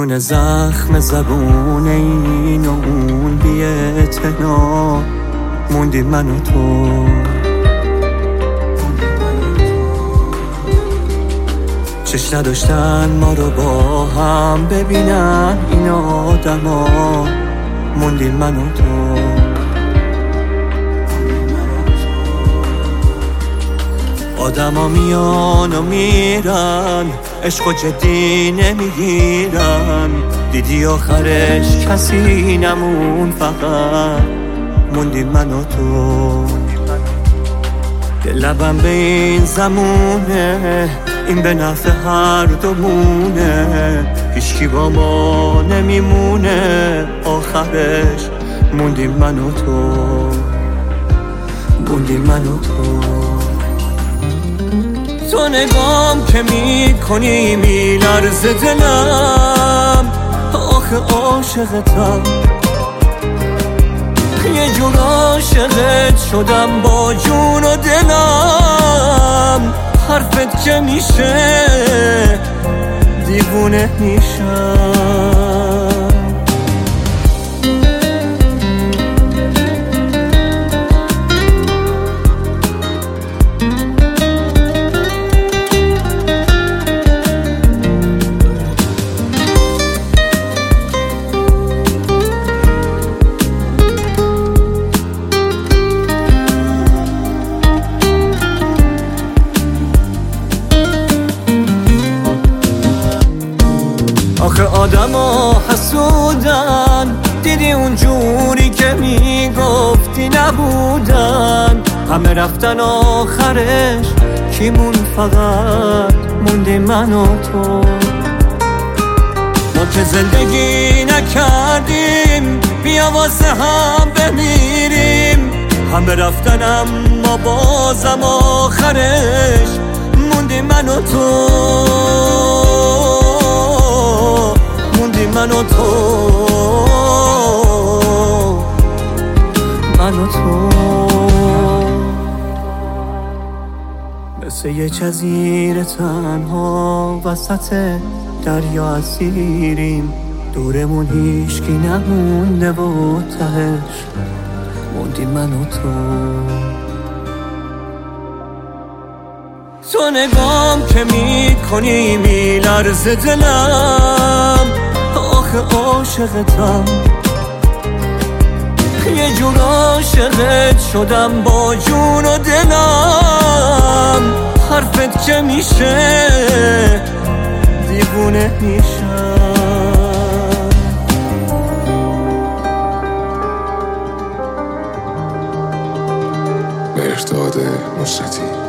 میونه زخم زبون این و اون بی اعتنا موندیم من و تو. چشم نداشتن ما رو با هم ببینن این آدما موندیم من و تو. آدما میان و میرن عشق جدی نمیگیرن، دیدی آخرش کسی نمون فقط موندیم من و تو. لبم به این زمونه این به نفع هر دومونه، هیچکی با ما نمیمونه آخرش موندیم من و تو. موندیم من و تو. تو نگام که میکنی میلرزه دلم، آخه عاشقتم یه جور عاشقت شدم با جون و دلم. حرفت که میشه دیوونه میشم. آخه آدما حسودن، دیدی اون جوری که میگفتی نبودن، همه رفتن آخرش کیمون فقط موندی من و تو. ما که زندگی نکردیم بیا واسه هم بمیریم، همه رفتن اما بازم آخرش موندی من و تو. من و تو. من و تو مثل یه جزیره تنها وسط دریا اسیریم، دورمون هیچکی نمونده و تهش موندیم من و تو. تو نگام که میکنی میلرزه دلم، آخه عاشقتم یه جور عاشقت شدم با جون و دلم. حرفت که میشه دیوونه میشم. مهرداد نصرتی.